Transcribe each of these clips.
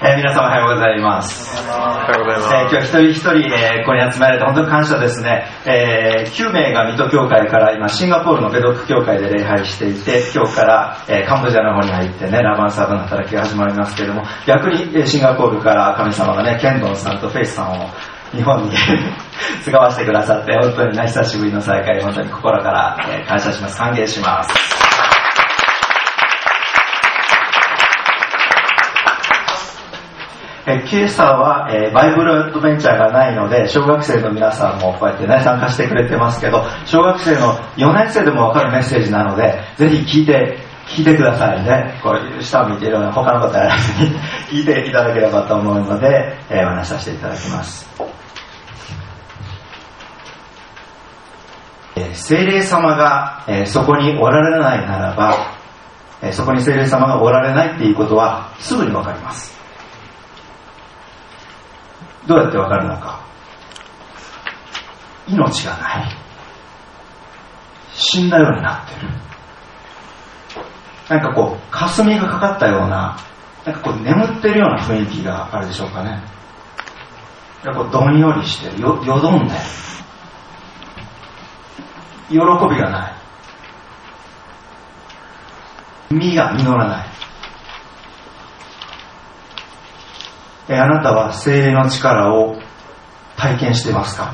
皆様おはようございます。 おはようございます。 今日一人一人、ここに集められて本当に感謝ですね。9名が水戸教会から今シンガポールのベドック教会で礼拝していて、今日から、カンボジアの方に入ってね、ラバンサーブの働きが始まりますけれども、逆にシンガポールから神様がね、ケンドンさんとフェイスさんを日本に使わせてくださって、本当にね、久しぶりの再会、本当に心から、感謝します。歓迎します。今朝は、バイブルアドベンチャーがないので、小学生の皆さんもこうやってね、参加してくれてますけど、小学生の4年生でもわかるメッセージなので、ぜひ聞いてくださいね。こう下を見ているような他のことやらずに聞いていただければと思うので、お話しさせていただきます。聖霊様が、そこにおられないならば、そこに聖霊様がおられないっていうことはすぐにわかります。どうやってわかるのか。命がない。死んだようになってる。なんかこう霞がかかったような、なんかこう眠ってるような雰囲気があるでしょうかね。なんかこうどんよりしてる、よどんでる。喜びがない。実が実らない。あなたは聖霊の力を体験していますか？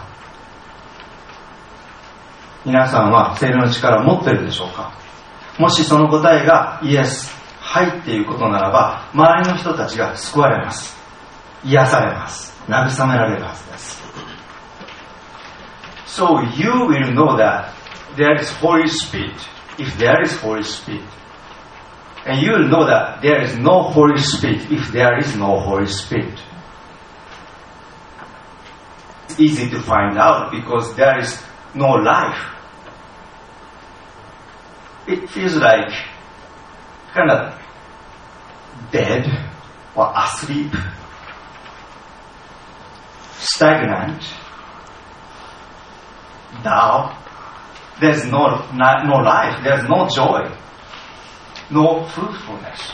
皆さんは聖霊の力を持っているでしょうか？もしその答えがイエス、はいっていうことならば、周りの人たちが救われます。癒されます。慰められるはずです。So you will know that there is Holy Spirit, if there is Holy Spirit.And you will know that there is no Holy Spirit if there is no Holy Spirit. It's easy to find out because there is no life. It feels like kind of dead or asleep, stagnant, dull. There's no life, there's no joy.No fruitfulness.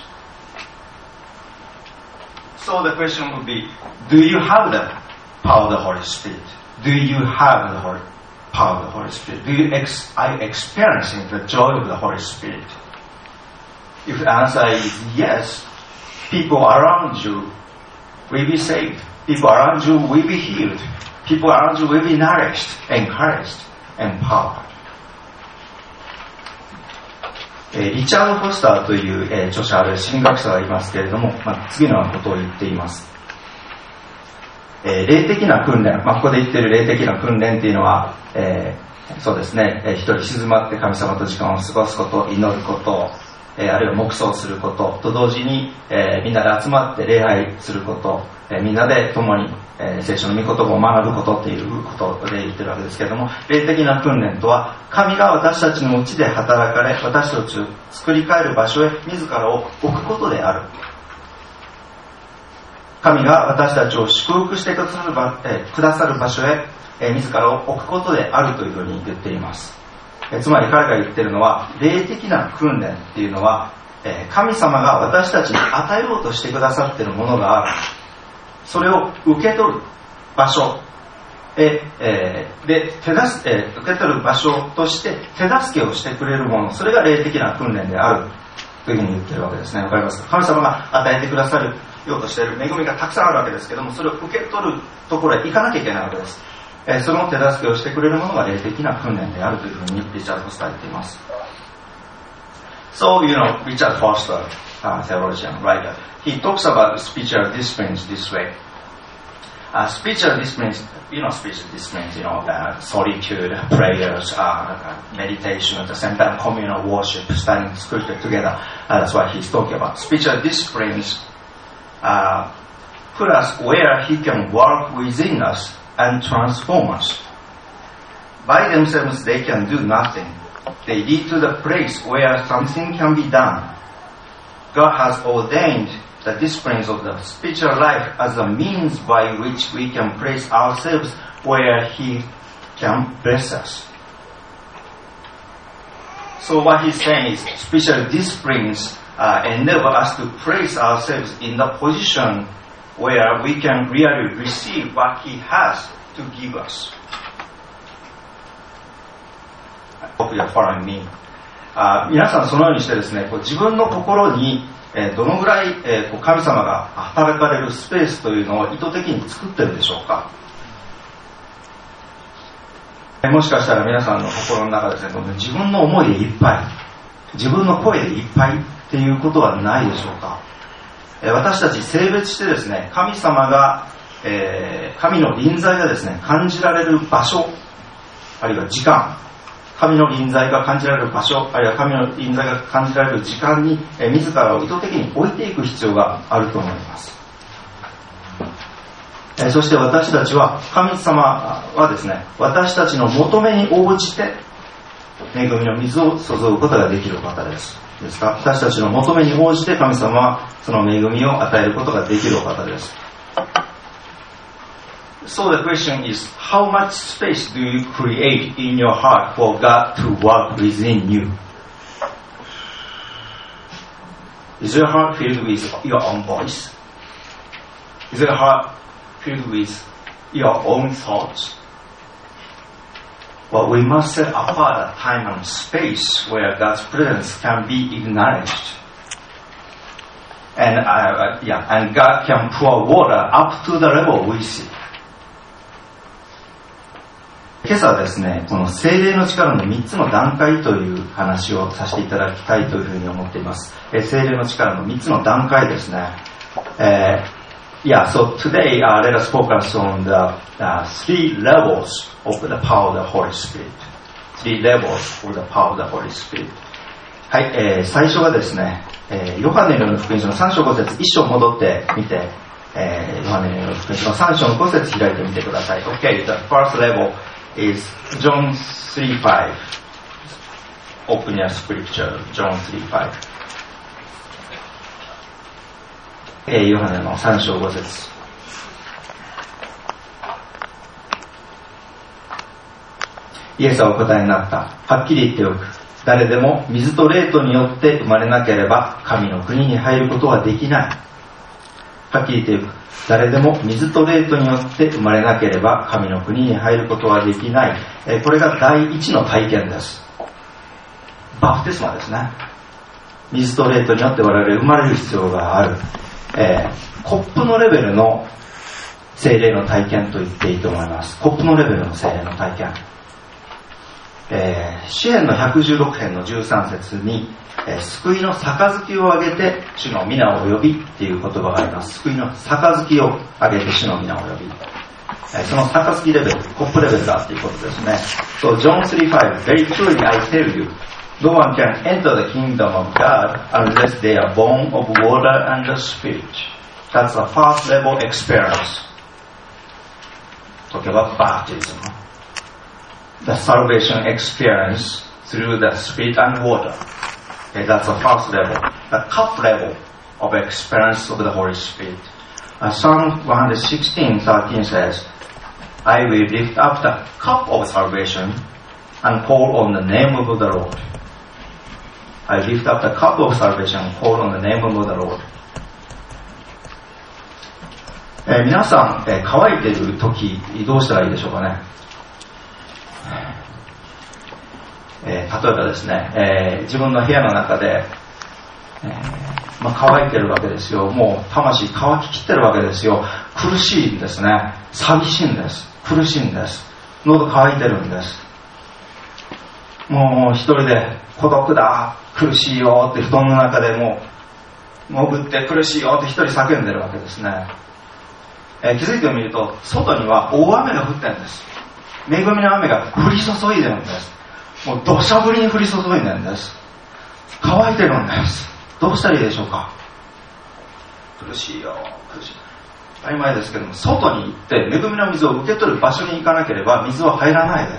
So the question would be, do you have the power of the Holy Spirit? Do you have the power of the Holy Spirit? Are you experiencing the joy of the Holy Spirit? If the answer is yes, people around you will be saved. People around you will be healed. People around you will be nourished, encouraged, empowered.リチャード・フォスターという、著者ある神学者がいますけれども、次のようなことを言っています。霊的な訓練、ここで言っている霊的な訓練というのは、そうですね、一人静まって神様と時間を過ごすこと、祈ること、あるいは黙想することと同時に、みんなで集まって礼拝すること、みんなで共に、聖書の御言葉を学ぶことということで言ってるわけですけれども、霊的な訓練とは神が私たちのうちで働かれ、私たちを作り変える場所へ自らを置くことである。神が私たちを祝福してくださる場所へ、自らを置くことであるというふうに言っています。つまり彼が言っているのは、霊的な訓練っていうのは、神様が私たちに与えようとしてくださっているものがある。それを受け取る場所で受け取る場所として手助けをしてくれるもの、それが霊的な訓練であるというふうに言っているわけですね。わかりますか？神様が与えてくださるようとしている恵みがたくさんあるわけですけども、それを受け取るところへ行かなきゃいけないわけです。その手助けをしてくれるものが霊的な訓練であるというふうにリチャード・フォスターは言っています。So, Richard Foster, theologian, writer, he talks about spiritual disciplines this way. Spiritual disciplines, spiritual disciplines, solitude, prayers, meditation, at the same time communal worship, studying scripture together. That's what he's talking about. Spiritual disciplines put us where he can work within us and transform us. By themselves, they can do nothing.They lead to the place where something can be done. God has ordained the disciplines of the spiritual life as a means by which we can place ourselves where He can bless us. So what he's saying is spiritual disciplines enable us to place ourselves in the position where we can really receive what He has to give us. Hope you are following me. 皆さんそのようにしてですね、自分の心にどのぐらい神様が働かれるスペースというのを意図的に作ってるでしょうか。もしかしたら皆さんの心の中ですね、自分の思いでいっぱい、自分の声でいっぱいっていうことはないでしょうか。私たち性別してですね、神様が、神の臨在がですね、感じられる場所、あるいは時間、神の臨在が感じられる場所、あるいは神の臨在が感じられる時間に、自らを意図的に置いていく必要があると思います。そして私たちは、神様はですね、私たちの求めに応じて恵みの水を注ぐことができる方です。ですから私たちの求めに応じて神様はその恵みを与えることができるお方です。So the question is, how much space do you create in your heart for God to work within you? Is your heart filled with your own voice? Is your heart filled with your own thoughts? Well, we must set apart a time and space where God's presence can be acknowledged. And God can pour water up to the level we see. 今朝はですね、この聖霊の力の3つの段階という話をさせていただきたいというふうに思っています。聖霊の力の3つの段階ですね。So today let us focus on the three levels of the power of the Holy Spirit. Three levels of the power of the Holy Spirit. はい、最初はですね、ヨハネの福音書の3章5節、1章戻ってみて、ヨハネの福音書の3章の5節開いてみてください。Okay, the first level is John 3:5. Open your scripture, John 3:5. ヨハネの3章5節。イエスはお答えになった。はっきり言っておく。誰でも水と霊とによって生まれなければ神の国に入ることはできない。はっきり言っておく。誰でも水と霊とによって生まれなければ神の国に入ることはできない。これが第一の体験です。バプテスマですね。水と霊とによって我々生まれる必要がある。コップのレベルの聖霊の体験と言っていいと思います。コップのレベルの聖霊の体験。詩編の116編の13節に、救いの杯をあげて主の皆を呼びっていう言葉があります。救いの杯をあげて主の皆を呼び、その杯レベル、コップレベルだっていうことですね。So John 3:5 Very truly I tell you, no one can enter the kingdom of God unless they are born of water and the Spirit. That's the first level experience. Talk about baptism. The salvation experience through the Spirit and water. Okay, that's the first level. The cup level of experience of the Holy Spirit. Psalm 116:13 says, I will lift up the cup of salvation and call on the name of the Lord. I lift up the cup of salvation and call on the name of the Lord. 皆さん、乾いている時どうしたらいいでしょうかね。例えばですね、自分の部屋の中で、乾いてるわけですよ。もう魂乾ききってるわけですよ。苦しいんですね。寂しいんです。苦しいんです。喉乾いてるんです。もう一人で孤独だ、苦しいよって布団の中でもう潜って苦しいよって一人叫んでるわけですね。気づいてみると外には大雨が降ってるんです。恵みの雨が降り注いでるんです。もう土砂降りに降り注いでるんです。乾いてるんです。どうしたらいいでしょうか。苦しいよ、苦しい。当たり前ですけども、外に行って恵みの水を受け取る場所に行かなければ水は入らないです。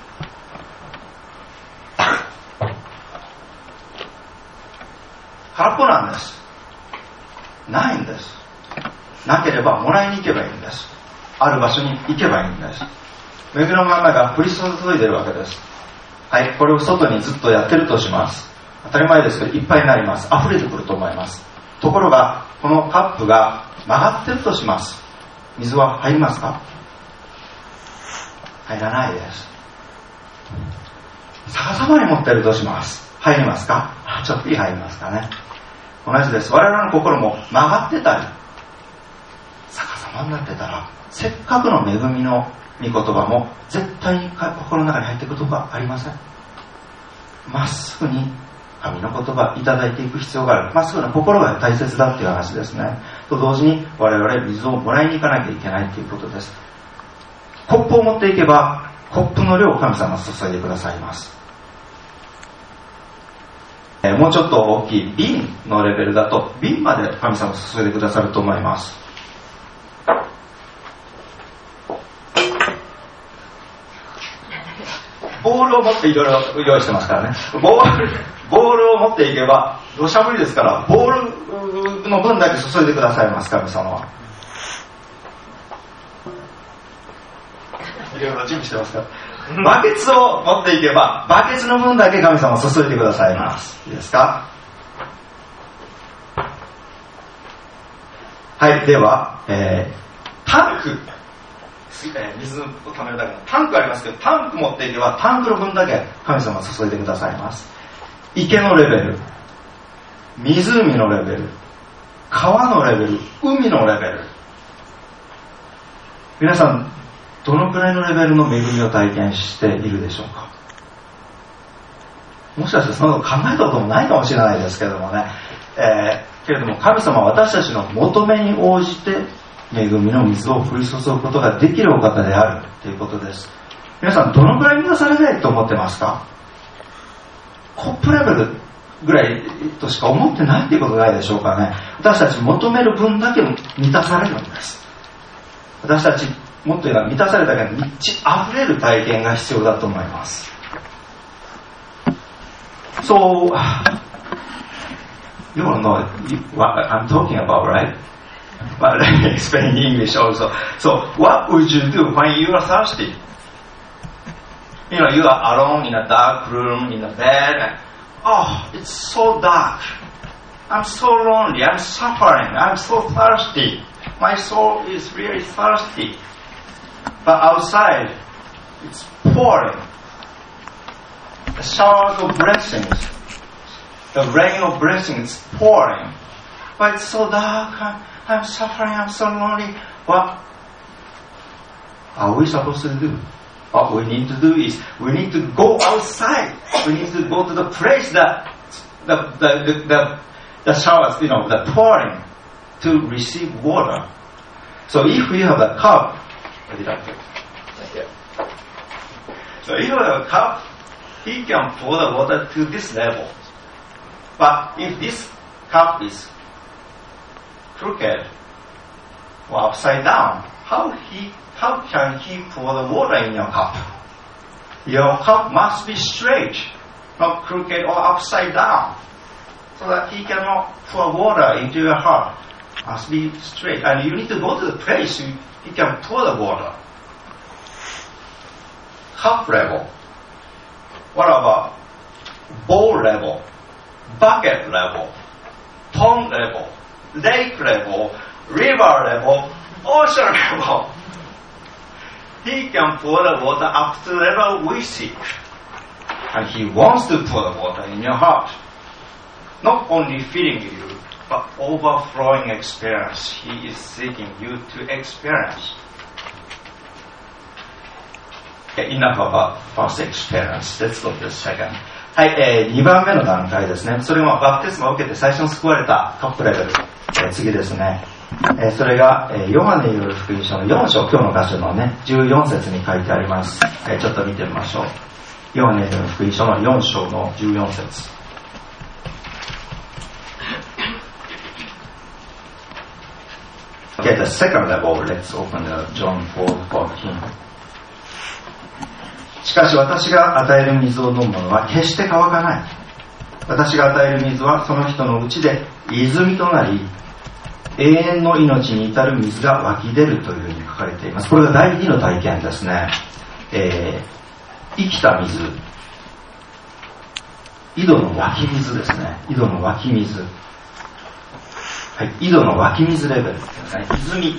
空っぽなんです。ないんです。なければもらいに行けばいいんです。ある場所に行けばいいんです。恵みの雨が降り注いでるわけです。はい、これを外にずっとやってるとします。当たり前ですけどいっぱいになります。溢れてくると思います。ところがこのカップが曲がってるとします。水は入りますか？入らないです。逆さまに持ってるとします。入りますか？ちょっぴり入りますかね。同じです。我々の心も曲がってたり逆さまになってたら、せっかくの恵みの御言葉も絶対に心の中に入っていくことがありません。まっすぐに神の言葉いただいていく必要がある。まっすぐな心が大切だっていう話ですね。と同時に我々水をもらいに行かなきゃいけないということです。コップを持っていけばコップの量を神様が注いでくださいます。もうちょっと大きい瓶のレベルだと瓶まで神様が注いでくださると思います。ボールを持っていろいろ用意してますからね。ボールを持っていけば土砂降りですから、ボールの分だけ注いでくださいます、神様は。いろいろ準備してますから。バケツを持っていけばバケツの分だけ神様注いでくださいます。いいですか？はい、では、タンク、水を溜めるだけのタンクありますけど、タンク持っていけばタンクの分だけ神様注いでくださいます。池のレベル、湖のレベル、川のレベル、海のレベル、皆さんどのくらいのレベルの恵みを体験しているでしょうか？もしかしてそんなこと考えたこともないかもしれないですけどもね、けれども神様は私たちの求めに応じて恵みの水を降り注ぐことができるお方であるということです。皆さんどのくらい満たされないと思ってますか？コップレベルぐらいとしか思ってないということないでしょうかね。私たち求める分だけ満たされるんです。私たちもっと言うのは満たされたけど満ち溢れる体験が必要だと思います。So, you don't know what I'm talking about, right? But let me explain in English also. So, what would you do when you are thirsty? You know, you are alone in a dark room, in a bed, and oh, it's so dark. I'm so lonely, I'm suffering, I'm so thirsty. My soul is really thirsty. But outside, it's pouring. The showers of blessings, the rain of blessings is pouring. But it's so dark, I'm suffering, I'm so lonely. What are we supposed to do? What we need to do is we need to go outside. We need to go to the place that the showers, the pouring to receive water. So if we have a cup, so if you have a cup, he can pour the water to this level. But if this cup is crooked or upside down, how can he pour the water in your cup? Your cup must be straight, not crooked or upside down, so that he cannot pour water into your heart. Must be straight, and you need to go to the place he can pour the water. Cup level. What about bowl level, bucket level, pond level, lake level, river level, ocean level? He can pour the water up to the level we seek. And he wants to pour the water in your heart. Not only filling you, but overflowing experience. He is seeking you to experience. Okay, enough about first experience. Let's go to the second. はい、2番目の段階ですね。それもバプテスマを受けて最初に救われたトップレベル。次ですね。それが、ヨハネによる福音書の4章、今日の箇所のね、14節に書いてあります。ちょっと見てみましょう。ヨハネによる福音書の4章の14節。Okay, the second level, let's open the John 4:14. しかし私が与える水を飲む者は決して乾かない。私が与える水はその人のうちで泉となり、永遠の命に至る水が湧き出るというふうに書かれています。これが第2の体験ですね。生きた水、井戸の湧き水ですね。井戸の湧き水。 はい、井戸の湧き水レベルですね。泉、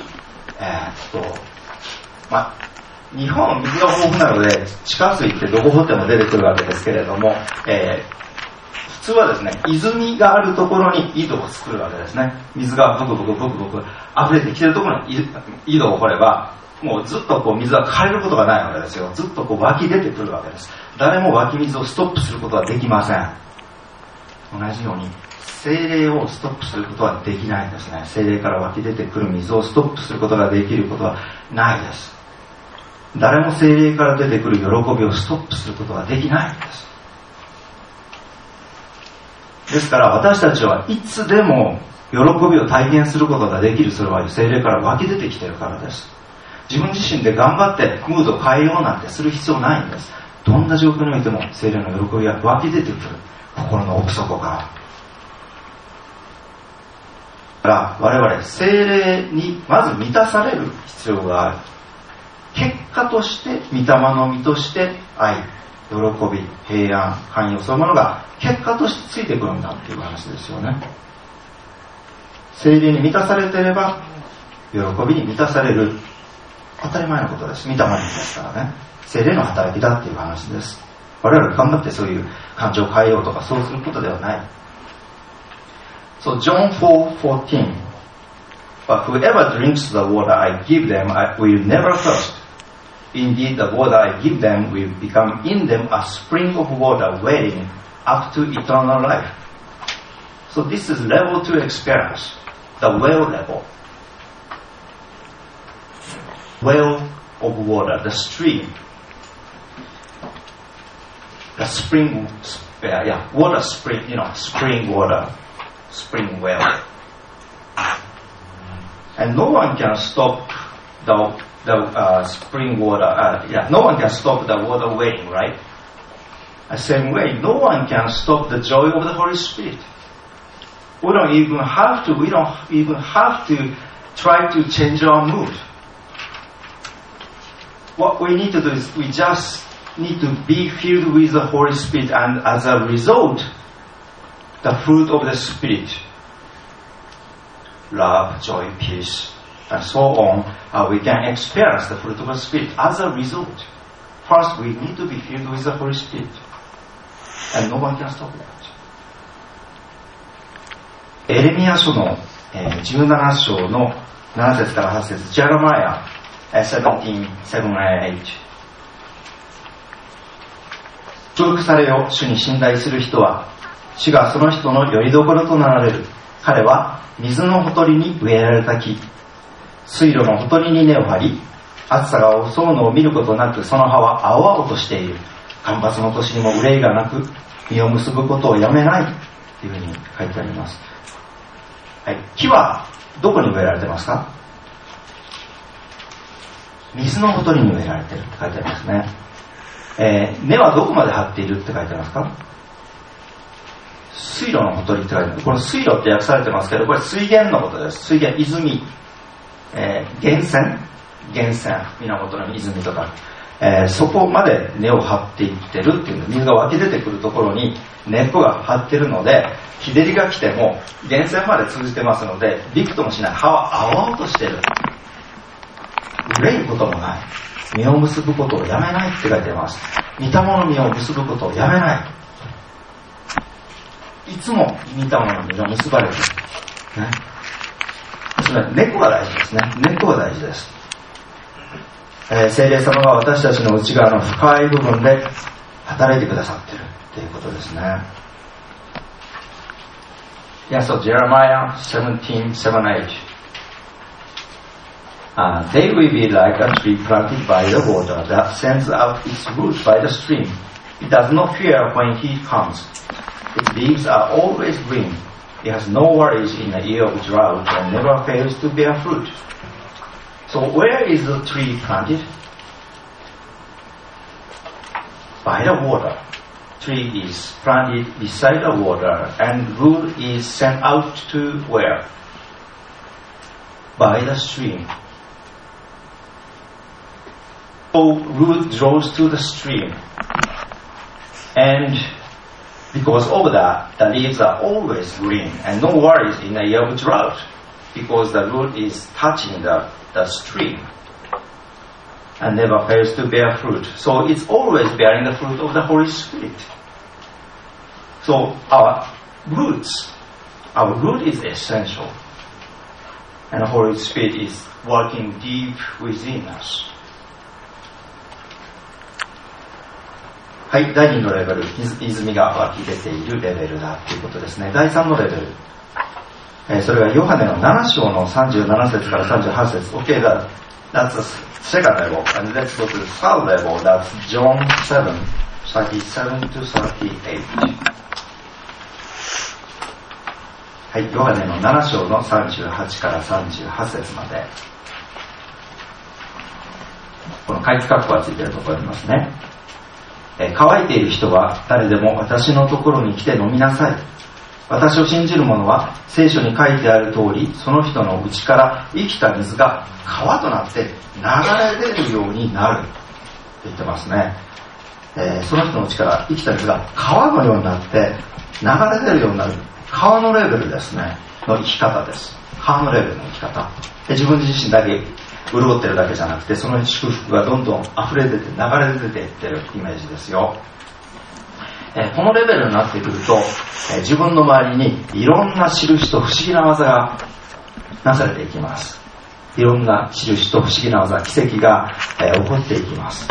日本は水が豊富なので、地下水ってどこ掘っても出てくるわけですけれども、普通はですね、泉があるところに井戸を作るわけですね。水がブクブクブクブク溢れてきてるところに井戸を掘れば、もうずっと水は枯れることがないわけですよ。ずっと湧き出てくるわけです。誰も湧き水をストップすることはできません。同じように、精霊をストップすることはできないんですね。精霊から湧き出てくる水をストップすることができることはないです。誰も精霊から出てくる喜びをストップすることはできないんです。ですから私たちはいつでも喜びを体験することができる。それは精霊から湧き出てきているからです。自分自身で頑張ってムードを変えようなんてする必要ないんです。どんな状況においても精霊の喜びが湧き出てくる。心の奥底から。我々精霊にまず満たされる必要がある。結果として御霊の実として愛、喜び、平安、寛容、そういうものが結果としてついてくるんだっていう話ですよね。精霊に満たされていれば喜びに満たされる。当たり前のことです。御霊の実ですからね。精霊の働きだっていう話です。我々頑張ってそういう感情を変えようとかそうすることではない。So John 4:14 But whoever drinks the water I give them will never thirst. Indeed, the water I give them will become in them a spring of water welling up to eternal life. So this is level 2 experience, the well level. Well of water, the stream. The spring, water spring, spring water, spring well. And no one can stop the spring water, no one can stop the water welling, right? The same way, no one can stop the joy of the Holy Spirit. We don't even have to try to change our mood. What we need to do is we just need to be filled with the Holy Spirit, and as a result, the fruit of the Spirit, love, joy, peace, and so on, we can experience the fruit of the Spirit as a result. First, we need to be filled with the Holy Spirit, and no one can stop that. エレミヤ書の17章の7節から8節、ジェレマヤ17:7-8。祝福されよ、主に信頼する人は、主がその人の拠り所となられる。彼は水のほとりに植えられた木、水路のほとりに根を張り、暑さが襲うのを見ることなく、その葉は青々としている。干ばつの年にも憂いがなく、実を結ぶことをやめないというふうに書いてあります。はい、木はどこに植えられてますか？水のほとりに植えられているって書いてありますね。根はどこまで張っているって書いてありますか？水路のほとりって書いてある。この水路って訳されてますけど、これ水源のことです。水源、泉、源泉、源の泉とか、そこまで根を張っていってるっていう、水が湧き出てくるところに根っこが張ってるので、日照りが来ても源泉まで通じてますので、びくともしない。葉は青々としてる。憂いることもない。実を結ぶことをやめないって書いてます。御霊の実を結ぶことをやめない。いつも御霊の実が結ばれている、ね、それは根っこが大事ですね。根っこが大事です。聖霊様が私たちの内側の深い部分で働いてくださっているということですね。So Jeremiah 17:7-8. They will be like a tree planted by the water that sends out its roots by the stream. It does not fear when heat comes. Its leaves are always green. It has no worries in the year of drought and never fails to bear fruit. So where is the tree planted? By the water. Tree is planted beside the water, and root is sent out to where? By the stream. So root draws to the stream, and Because of that, the leaves are always green and no worries in a year of drought, because the root is touching the stream and never fails to bear fruit. So it's always bearing the fruit of the Holy Spirit. So our root is essential, and the Holy Spirit is working deep within us. はい、第2のレベル、泉が湧き出ているレベルだということですね。第3のレベル、それがヨハネの7章の37節から38節。Okay, that's the second level. And let's go to the third level. That's John 7, 37 to 38. はい、ヨハネの7章の38から38節まで。この回帰括弧がついているところありますね。乾いている人は誰でも私のところに来て飲みなさい。私を信じる者は聖書に書いてある通り、その人の内から生きた水が川となって流れ出るようになると言ってますね。その人の内から生きた水が川のようになって流れ出るようになる。川のレベルですねの生き方です。川のレベルの生き方。自分自身だけ潤ってるだけじゃなくて、その祝福がどんどん溢れ出て流れ出ていってるイメージですよ。このレベルになってくると、自分の周りにいろんな印と不思議な技がなされていきます。いろんな印と不思議な技、奇跡が起こっていきます。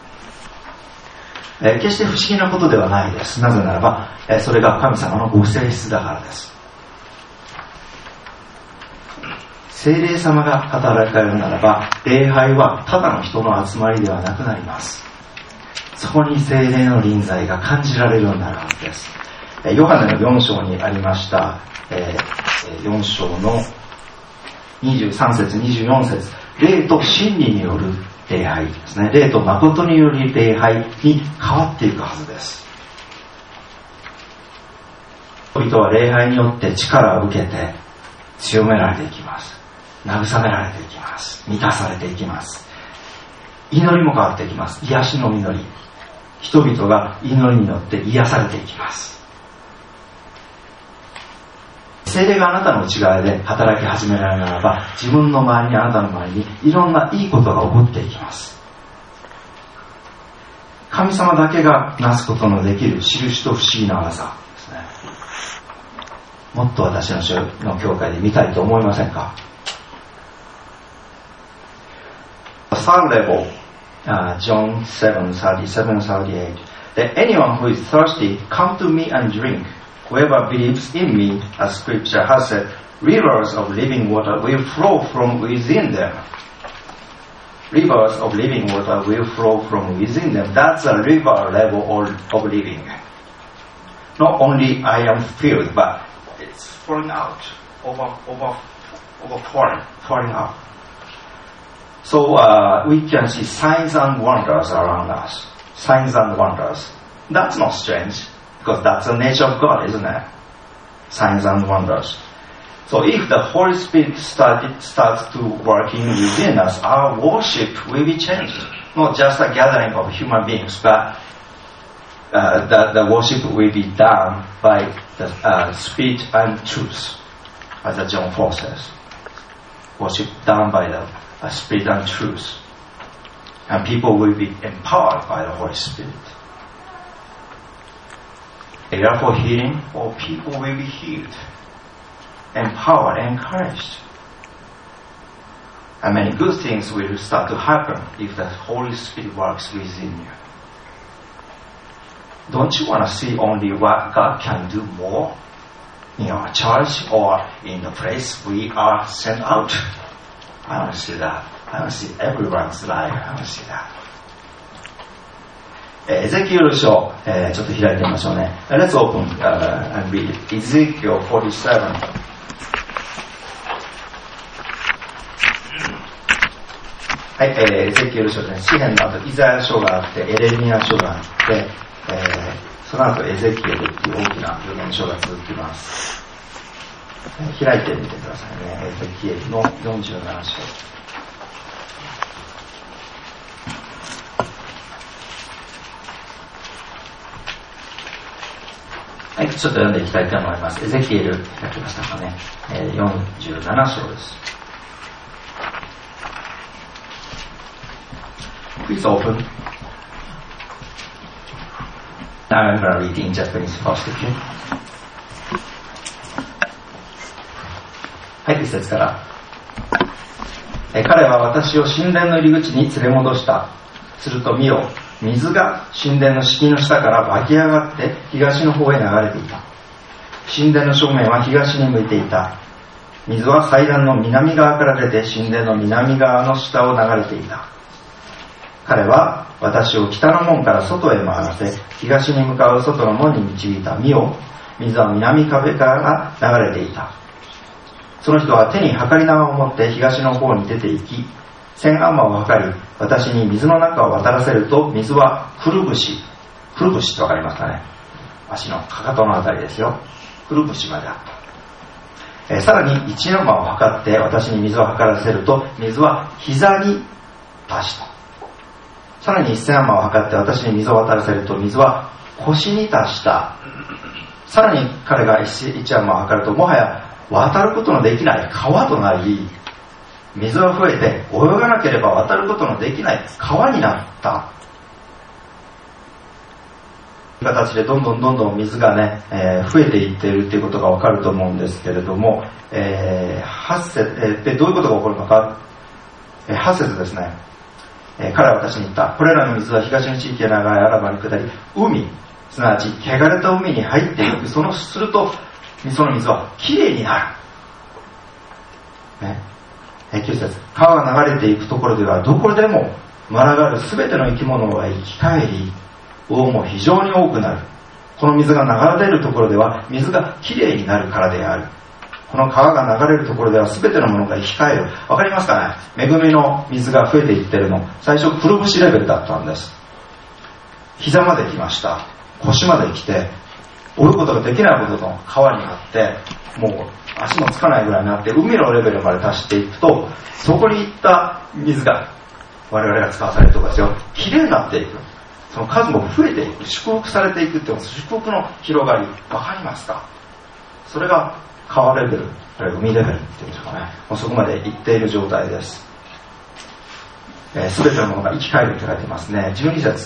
決して不思議なことではないです。なぜならば、それが神様のご性質だからです。聖霊様が働かれるならば、礼拝はただの人の集まりではなくなります。そこに聖霊の臨在が感じられるようになるわけです。ヨハネの4章にありました、4章の23節24節、霊と真理による礼拝ですね。霊と誠による礼拝に変わっていくはずです。人々は礼拝によって力を受けて強められていきます。慰められていきます。満たされていきます。祈りも変わっていきます。癒しの祈り。人々が祈りによって癒されていきます。聖霊があなたの内側で働き始められるならば、自分の周りに、あなたの周りにいろんないいことが起こっていきます。神様だけがなすことのできる印と不思議な技ですね。もっと私の教会で見たいと思いませんか？Third level, John 7:37-38. That anyone who is thirsty, come to me and drink. Whoever believes in me, as Scripture has said, rivers of living water will flow from within them. Rivers of living water will flow from within them. That's a river level of living. Not only I am filled, but it's flowing out, pouring out. So we can see signs and wonders around us. Signs and wonders. That's not strange, because that's the nature of God, isn't it? Signs and wonders. So if the Holy Spirit starts to working within us, our worship will be changed. Not just a gathering of human beings, but the worship will be done by the Spirit and truth, as John 4 says. Worship done by the Spirit and truth. And people will be empowered by the Holy Spirit. Prayer for healing, or people will be healed, empowered, encouraged. And many good things will start to happen if the Holy Spirit works within you. Don't you want to see only what God can do more in our church or in the place we are sent out? I want to see that. I want to see everyone's life. I want to see that. エゼキエル書、ちょっと開いてみましょうね。Let's open and read Ezekiel 47. はい、エゼキエル書ですね。詩篇の後、イザヤ書があって、エレミヤ書があって、その後エゼキエルっていう大きな預言書が続きます。開いてみてくださいね。エゼキエルの47章。 ちょっと読んでいきたいと思います。エゼキエル開きましたかね。47章です。Please open. I'm going to read in Japanese first. はい、一節から。彼は私を神殿の入り口に連れ戻した。すると見よ、水が神殿の敷居の下から湧き上がって東の方へ流れていた。神殿の正面は東に向いていた。水は祭壇の南側から出て神殿の南側の下を流れていた。彼は私を北の門から外へ回らせ、東に向かう外の門に導いた。見よ、水は南壁から流れていた。その人は手に測り縄を持って東の方に出て行き、千アンマを測り、私に水の中を渡らせると、水はくるぶしってわかりますかね。足のかかとのあたりですよ。くるぶしまであった。さらに1アンマを測って私に水を測らせると、水は膝に達した。さらに1000アンマを測って私に水を渡らせると、水は腰に達した。さらに彼が1アンマを測ると、もはや渡ることのできない川となり、水が増えて泳がなければ渡ることのできない川になった。という形でどんどん水がね、増えていっているということがわかると思うんですけれども、8節でどういうことが起こるのか。8節ですね。彼は私に言った。これらの水は東の地域へ流れ、アラバに下り、海、すなわち汚れた海に入っていく。するとその水はきれいになる。ね、9節。川が流れていくところではどこでも群がるすべての生き物が生き返り、魚も非常に多くなる。この水が流れるところでは水がきれいになるからである。この川が流れるところではすべてのものが生き返る。わかりますかね。恵みの水が増えていってるの、最初くるぶしレベルだったんです。膝まで来ました。腰まで来て泳ぐことができないほどの川になって、もう足もつかないぐらいになって海のレベルまで達していくと、そこに行った水が我々が使わされるところですよ、きれいになっていく。その数も増えていく、祝福されていくっていう祝福の広がり、わかりますか。それが川レベル、海レベルっていうんでしょうかね。もうそこまで行っている状態です。すべてのものが生き返るって書いてますね。12節。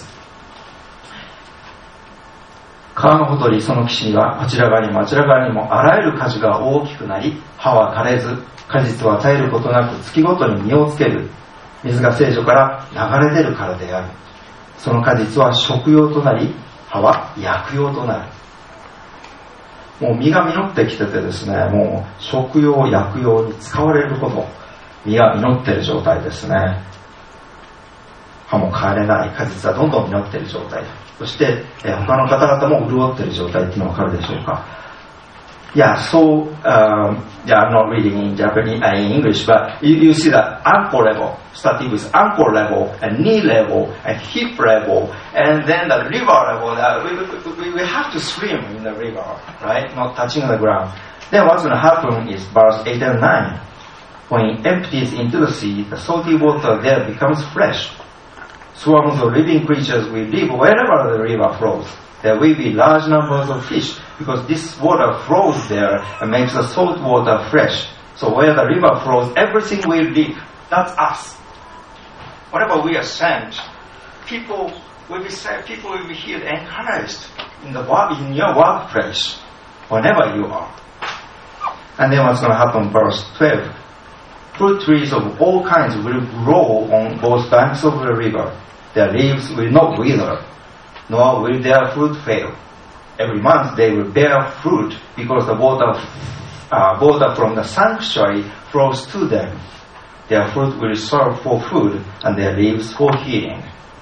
川のほとり、その岸にはあちら側にもあちら側にもあらゆる果樹が大きくなり、葉は枯れず、果実は絶えることなく月ごとに実をつける。水が聖書から流れ出るからである。その果実は食用となり、葉は薬用となる。もう実が実ってきててですね、もう食用薬用に使われるほど実が実っている状態ですね。葉も枯れない、果実はどんどん実っている状態。そして、他の方々も潤っている状態っていうのは分かるでしょうか。Yeah, so I'm not reading in Japanese in English, but you see that ankle level, starting with ankle level and knee level and hip level, and then the river level. We have to swim in the river, right? Not touching the ground. Then what's going to happen is verse 8 and 9. When it empties into the sea, the salty water there becomes fresh. Swarms of living creatures will live wherever the river flows. There will be large numbers of fish because this water flows there and makes the salt water fresh. So where the river flows, everything will live. That's us. Whenever we are sent, people will be saved, people will be healed, encouraged in your workplace, whenever you are. And then what's going to happen, verse 12. Fruit trees of all kinds will grow on both banks of the river. Their leaves will not wither, nor will their fruit fail. Every month they will bear fruit because the water from the sanctuary flows to them. Their fruit will serve for food and their leaves for healing.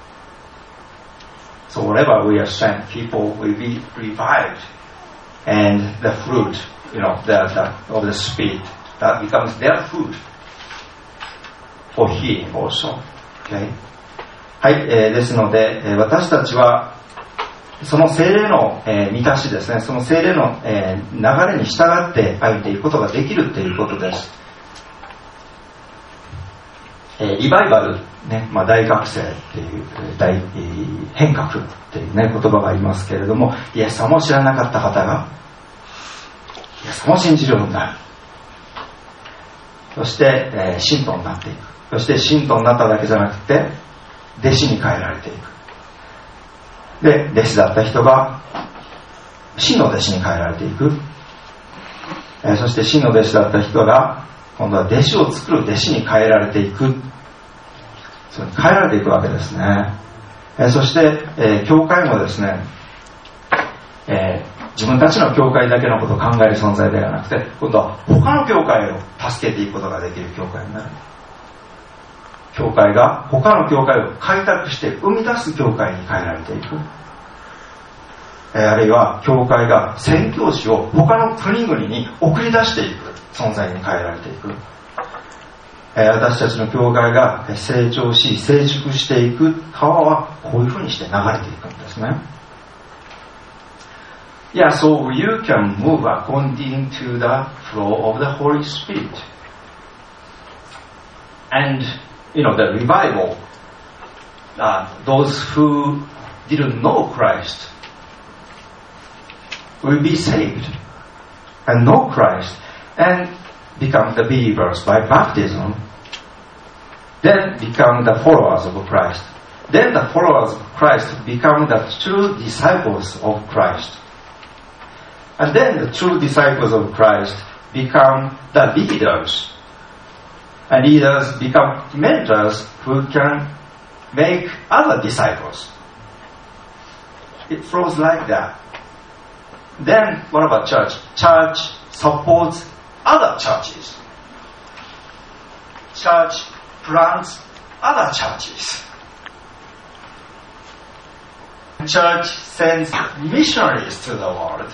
So wherever we are sent, people will be revived, and the fruit, of the Spirit, that becomes their food for healing also. Okay? はい、ですので、私たちはその聖霊の、満たしですね、その聖霊の、流れに従って歩いていくことができるということです。 リバイバル、ね、大覚醒っていう大変革っていうね言葉がありますけれども、イエス様を知らなかった方がイエス様を信じるようになる。そして、信徒になっていく。そして信徒になっただけじゃなくて弟子に変えられていく。で、弟子だった人が真の弟子に変えられていく。そして真の弟子だった人が今度は弟子を作る弟子に変えられていく。それに変えられていくわけですね。そして、教会もですね、自分たちの教会だけのことを考える存在ではなくて、今度は他の教会を助けていくことができる教会になる。教会が他の教会を開拓して生み出す教会に変えられていく。あるいは教会が宣教師を他の国々に送り出していく存在に変えられていく。私たちの教会が成長し成熟していく川はこういうふうにして流れていくんですね。Yeah, so you can move according to the flow of the Holy Spirit. And, the revival, those who didn't know Christ will be saved and know Christ and become the believers by baptism, then become the followers of Christ. Then the followers of Christ become the true disciples of Christ. And then the true disciples of Christ become the leaders. And leaders become mentors who can make other disciples. It flows like that. Then what about church? Church supports other churches. Church plants other churches. Church sends missionaries to the world.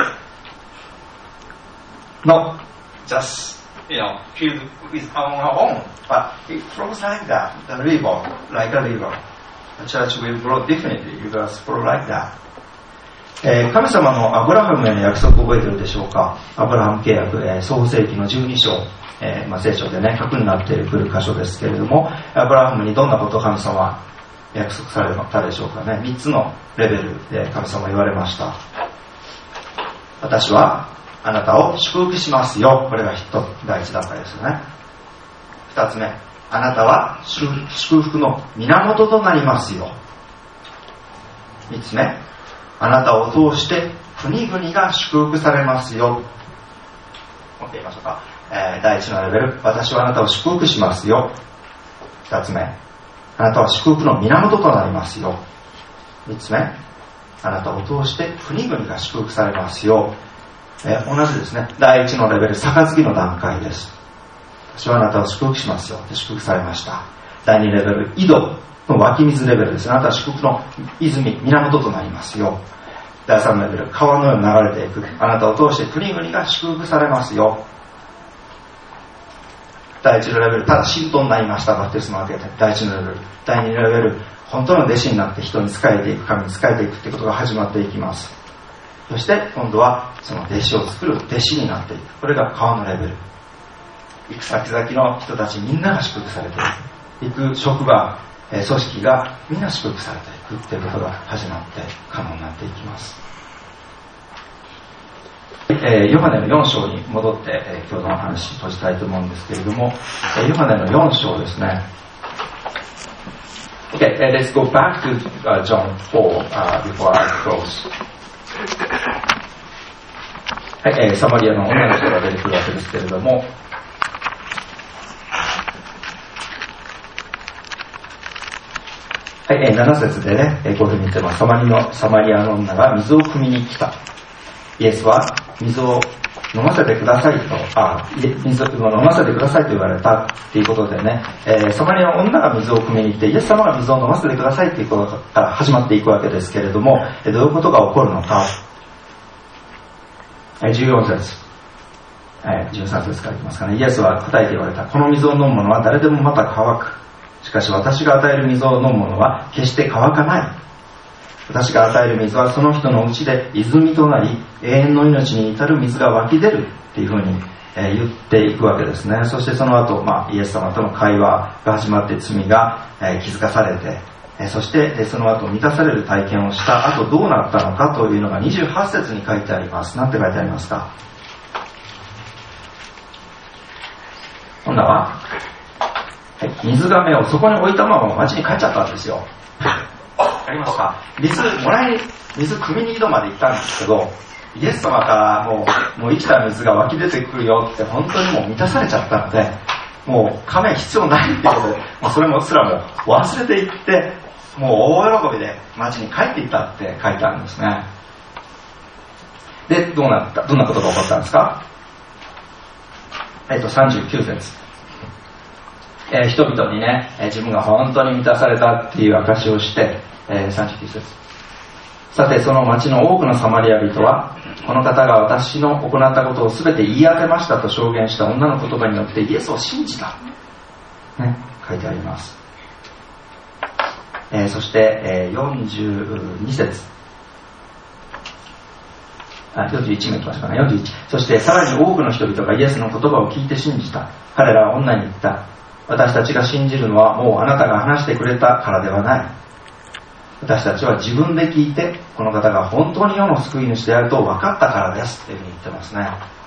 Not just, filled with our own, but it flows like that, the river, like a river. The church will grow differently, it will flow like that. 神様のアブラハムへの約束を覚えているでしょうか。アブラハム契約、創世記の12章、聖書でね、核になってくる箇所ですけれども、アブラハムにどんなことを神様は約束されたでしょうかね。3つのレベルで神様は言われました。私はあなたを祝福しますよ。これが第一段階ですよね。2つ目、あなたは祝福の源となりますよ。3つ目、あなたを通して国々が祝福されますよ。もう一回言いましょうか。第一のレベル、私はあなたを祝福しますよ。2つ目、あなたは祝福の源となりますよ。3つ目、あなたを通して国々が祝福されますよ。同じですね。第一のレベル、杯の段階です。私はあなたを祝福しますよ。祝福されました。第2レベル、井戸の湧き水レベルです。あなたは祝福の泉、源となりますよ。第3レベル、川のように流れていく。あなたを通して国々が祝福されますよ。第1のレベル、ただ信徒になりました。バプテスマを受けて。第1のレベル。第2レベル、本当の弟子になって人に仕えていく、神に仕えていくということが始まっていきます。そして今度はその弟子を作る弟子になっていく。これが川のレベル。行く先々の人たちみんなが祝福されていく。行く職場、組織がみんな祝福されていくということが始まって可能になっていきます。ヨハネの4章に戻って、今日の話閉じたいと思うんですけれども、ヨハネの4章ですね。Okay, let's go back to John 4 before I close. はい、サマリアの女の人が出てくるわけですけれども、はい、7節でね、こういうふうに言ってます。サマリアの女が水を汲みに来た。イエスは水を飲ませてくださいと、水を飲ませてくださいと言われたっていうことでね、サマリアの女が水を汲みに来て、イエス様が水を飲ませてくださいっていうことから始まっていくわけですけれども、どういうことが起こるのか。14節、13節からいきますかね。イエスは答えて言われた。この水を飲む者は誰でもまた乾く。しかし私が与える水を飲む者は決して乾かない。私が与える水はその人のうちで泉となり、永遠の命に至る水が湧き出るっていうふうに言っていくわけですね。そしてその後、イエス様との会話が始まって罪が気づかされて、そしてその後満たされる体験をした後どうなったのかというのが28節に書いてあります。何て書いてありますか？今度は、水がめをそこに置いたまま町に帰っちゃったんですよ。わかりますか？水汲みに井戸まで行ったんですけど、イエス様からもう生きた水が湧き出てくるよって本当にもう満たされちゃったので、もう亀必要ないってことで、それもすらも忘れていって、もう大喜びで町に帰っていったって書いてあるんですね。で、どんなことが起こったんですか？39節。人々にね、自分が本当に満たされたっていう証しをして、39節。さて、その町の多くのサマリア人は、この方が私の行ったことを全て言い当てましたと証言した女の言葉によってイエスを信じた。ね、書いてあります。そして、42節。41もいきましょうかね。41。そしてさらに多くの人々がイエスの言葉を聞いて信じた。彼らは女に言った。私たちが信じるのはもうあなたが話してくれたからではない。私たちは自分で聞いてこの方が本当に世の救い主であると分かったからですっていうふうに言ってますね。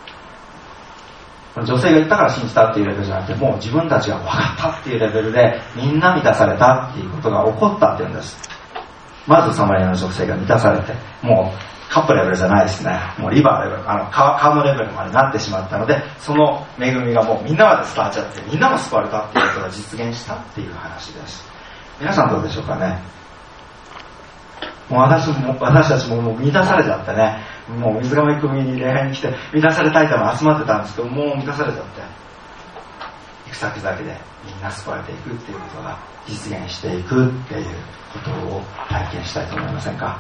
女性が言ったから信じたっていうレベルじゃなくて、もう自分たちが分かったっていうレベルでみんな満たされたっていうことが起こったっていうんです。まずサマリアの女性が満たされて、もうカップレベルじゃないですね。もうリバーレベル、川のレベルまでなってしまったので、その恵みがもうみんなまで伝わっちゃって、みんなも救われたっていうことが実現したっていう話です。皆さんどうでしょうかね。もう私たちももう満たされちゃってね、もう水がめ組に礼拝に来て満たされたい人も集まってたんですけど、もう満たされちゃって、行く先々でみんな救われていくっていうことが実現していくっていうことを体験したいと思いませんか。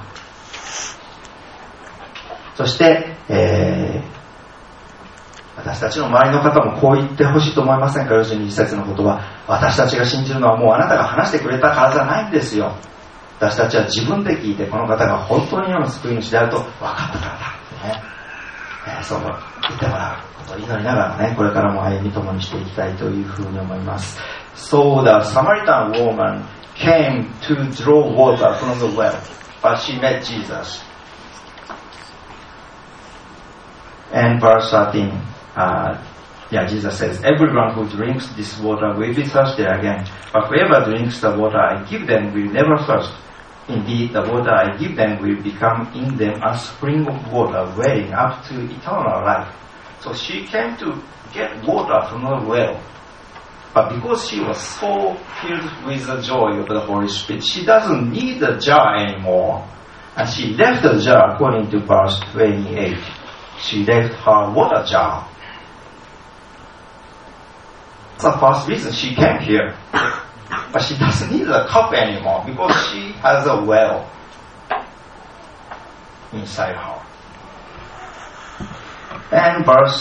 そして、私たちの周りの方もこう言ってほしいと思いませんか。42節の言葉、私たちが信じるのはもうあなたが話してくれたからじゃないんですよ。私たちは自分で聞いてこの方が本当に世の救い主であると分かったからだってね、そう言ってもらうことを祈りながらね、これからも歩み共にしていきたいというふうに思います。So the Samaritan woman came to draw water from the well, but she met Jesus. And verse 13, Jesus says, everyone who drinks this water will be thirsty again, but whoever drinks the water I give them will never thirst. Indeed, the water I give them will become in them a spring of water welling up to eternal life. So she came to get water from the well. But because she was so filled with the joy of the Holy Spirit, she doesn't need the jar anymore. And she left the jar according to verse 28. She left her water jar. That's the first reason she came here. But she doesn't need a cup anymore because she has a well inside her. And verse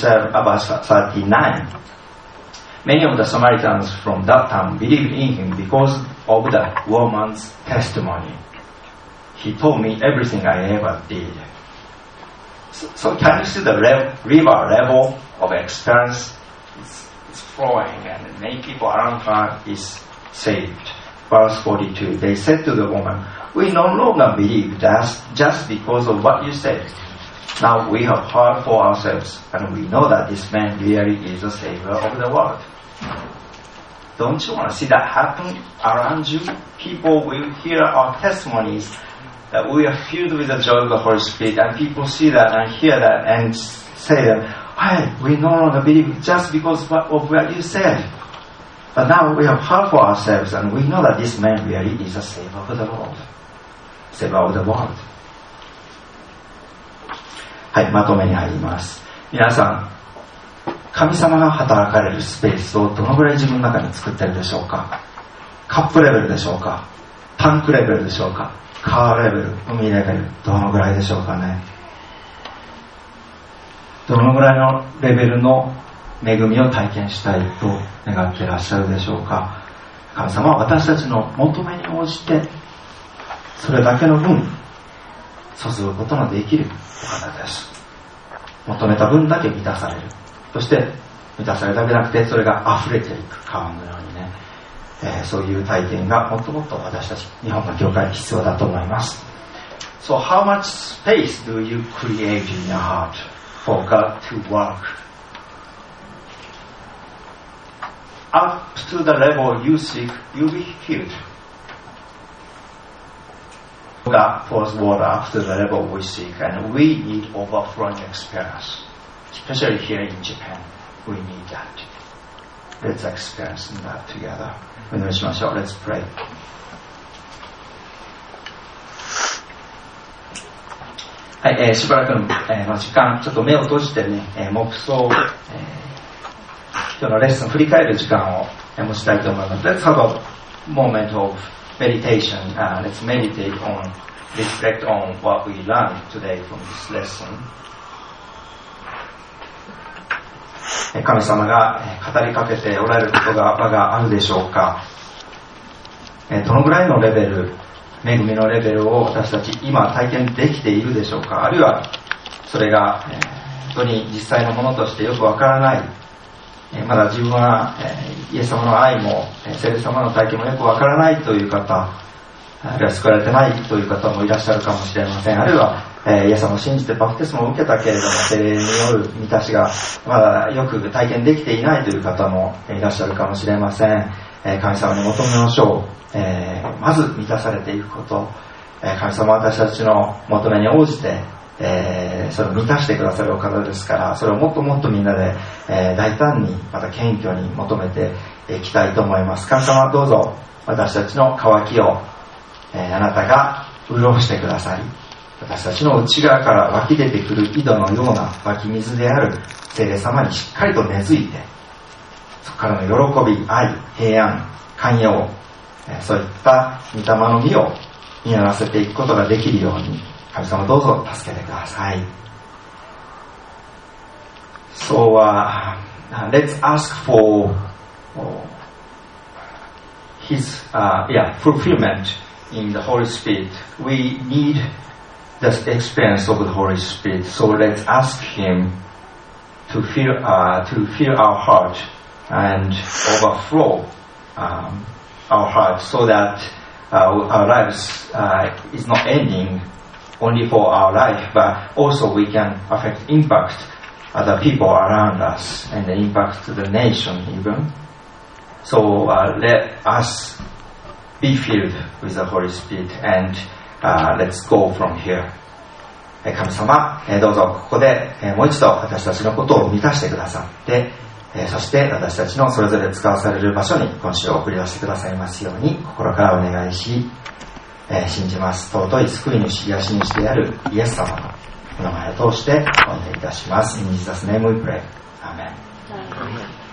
39. Many of the Samaritans from that town believed in him because of the woman's testimony. He told me everything I ever did. So can you see the river level of experience? It's flowing and many people around her is saved. Verse 42, they said to the woman, we no longer believe that just because of what you said. Now we have heard for ourselves, and we know that this man really is the Savior of the world. Don't you want to see that happen around you? People will hear our testimonies that we are filled with the joy of the Holy Spirit, and people see that and hear that and say that, hey, we no longer believe just because of what you said. But now we have heard for ourselves, and we know that this man really is a Savior of the world. Savior of the world. はい、まとめに入ります。皆さん、神様が働かれるスペースをどのぐらい自分の中に作っているでしょうか。カップレベルでしょうか、タンクレベルでしょうか、川レベル、海レベル、どのぐらいでしょうかね。どのぐらいのレベルの恵みを体験したいと願っていらっしゃるでしょうか。神様は私たちの求めに応じてそれだけの分注ぐことのできるお方です。求めた分だけ満たされる。 そして満たされるだけじゃなくて、それが溢れていく川のようにね、そういう体験がもっともっと私たち日本の教会に必要だと思います。So how much space do you create in your heart for God to work? Up to the level you seek, you'll be filled. God pours water up to the level we seek, and we need overflowing experience. Especially here in Japan, we need that. Let's experience that together. お願いしましょう。Let's pray. はい、しばらくの、時間、ちょっと目を閉じてね、黙想、今日のレッスン振り返る時間を持ちたいと思います。Let's have a moment of meditation. Let's meditate on, reflect on what we learned today from this lesson. 神様が語りかけておられることがあるでしょうか。どのぐらいのレベル、恵みのレベルを私たち今体験できているでしょうか。あるいはそれが本当に実際のものとしてよくわからない、まだ自分はイエス様の愛も聖霊様の体験もよくわからないという方、あるいは救われてないという方もいらっしゃるかもしれません。あるいはイエス様を信じてバプテスマを受けたけれども聖霊による満たしがまだよく体験できていないという方もいらっしゃるかもしれません。神様に求めましょう。まず満たされていくこと、神様は私たちの求めに応じて、それを満たしてくださるお方ですから、それをもっともっとみんなで、大胆にまた謙虚に求めていきたいと思います。神様どうぞ私たちの渇きを、あなたが潤してくださり、私たちの内側から湧き出てくる井戸のような湧き水である聖霊様にしっかりと根付いて、そこからの喜び、愛、平安、寛容、そういった御霊の実を実らせていくことができるように神様どうぞ助けてください。So, let's ask for His fulfillment in the Holy Spirit. We need the experience of the Holy Spirit. So let's ask Him to fill our heart and overflow our heart, so that our lives is not ending only for our life, but also we can impact other people around us and impact the nation even. So let us be filled with the Holy Spirit, and let's go from here. 神様、どうぞここでもう一度私たちのことを満たしてくださって、そして私たちのそれぞれ使わされる場所に今週を送り出してくださいますように心からお願いし、信じます。尊い救い主、癒し主であるイエス様のお名前を通してお願いいたします。In Jesus' name we pray. Amen.